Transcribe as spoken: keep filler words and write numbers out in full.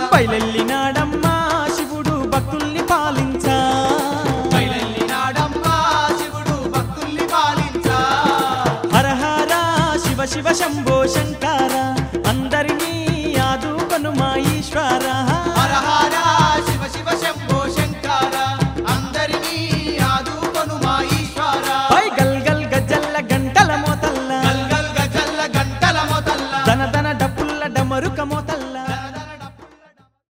బయలెల్లినాడమ్మా శివుడు భక్తుల్ని పాలించా బయలెల్లినాడమ్మా శివుడు భక్తుల్ని పాలించా హర హర శివ శివ శంభో శంకర అందరినీ ఆదుకొను మా ఈశ్వరా